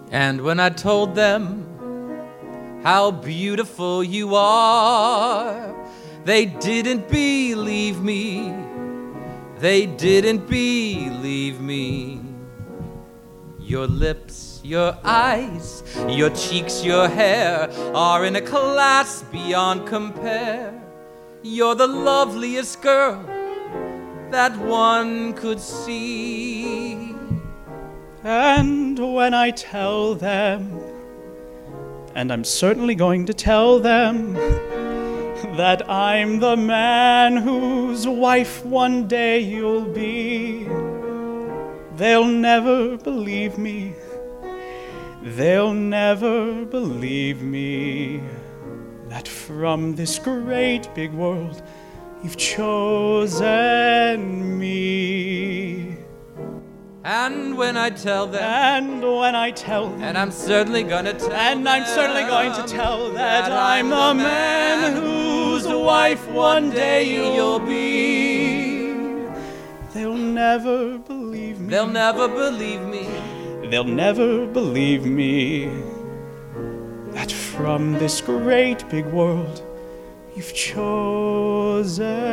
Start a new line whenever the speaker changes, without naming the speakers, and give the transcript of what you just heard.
And when I told them how beautiful you are, they didn't believe me. They didn't believe me. Your lips, your eyes, your cheeks, your hair are in a class beyond compare. You're the loveliest girl that one could see.
And when I tell them, and I'm certainly going to tell them, that I'm the man whose wife one day you'll be, they'll never believe me. They'll never believe me that from this great big world you've chosen me.
And when I tell them,
and when I tell them,
and I'm certainly gonna tell
and
them,
I'm certainly going to tell that I'm the man whose wife one day you'll be, they'll never believe me.
They'll never believe me.
They'll never believe me that from this great big world you've chosen